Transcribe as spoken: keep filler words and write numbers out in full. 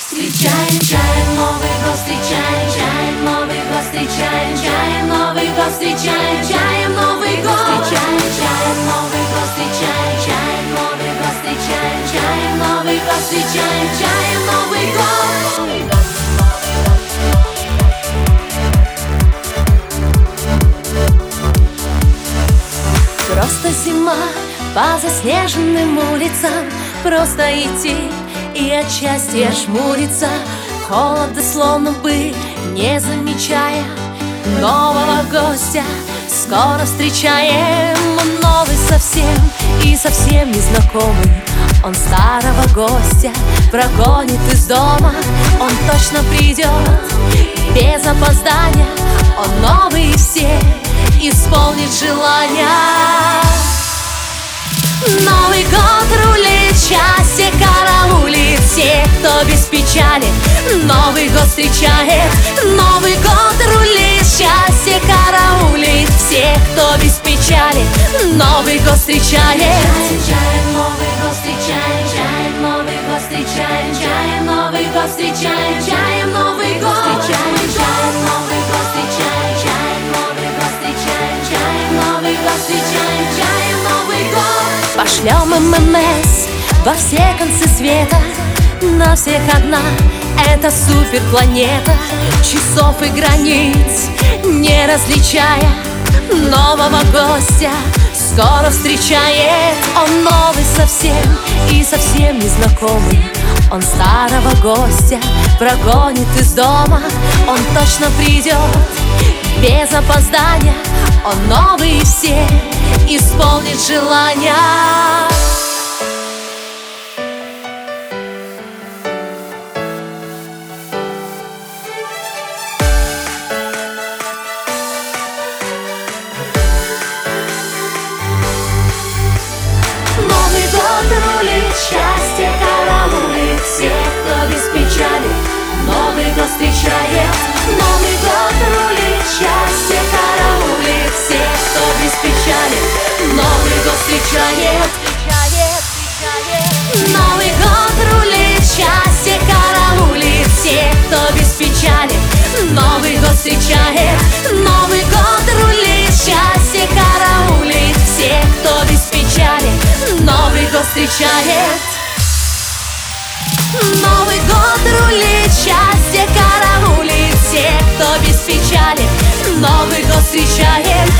Встречаем, чаем, Новый год встречаем, чаем, Новый год встречаем, чаем, Новый год встречаем, чаем, Новый год встречаем, чаем, Новый год встречаем, чаем, Новый год встречаем, чаем, Новый год встречаем, чаем, Новый год. Просто зима по заснеженным улицам, просто идти и от счастья жмуриться, холода словно бы не замечая нового гостя. Скоро встречаем, он новый совсем и совсем незнакомый. Он старого гостя прогонит из дома, он точно придет без опоздания. Он новый и все исполнит желания. Новый год рулит, счастье караулит всех, кто без печали Новый год встречает. Новый год рулит, счастье караулит всех, кто без печали Новый год встречает. Чаем, чаем, Новый год встречаем, чаем, Новый год встречаем, чаем, Новый год встречаем, чаем, Новый год встречаем, чаем, Новый год встречаем, чаем, Новый год встречаем, чаем, Новый год встречаем, чаем, Новый год. Пошлем ММС во все концы света, на всех одна эта суперпланета. Часов и границ не различая, нового гостя скоро встречает. Он новый совсем и совсем незнакомый. Он старого гостя прогонит из дома, он точно придет без опоздания. Он новый и все исполнит желания. Новый год рулит, счастье караулит всех, кто без печали Новый год встречает. Новый год рулит, счастье караулит всех, кто без печали Новый год встречает. Новый год рулит, счастье караулит всех, кто без печали Новый год встречает. Новый год рулит, счастье караулит всех, кто без печали Новый год встречает. Новый год рулит, счастье караулит всех, кто без печали Новый год встречает.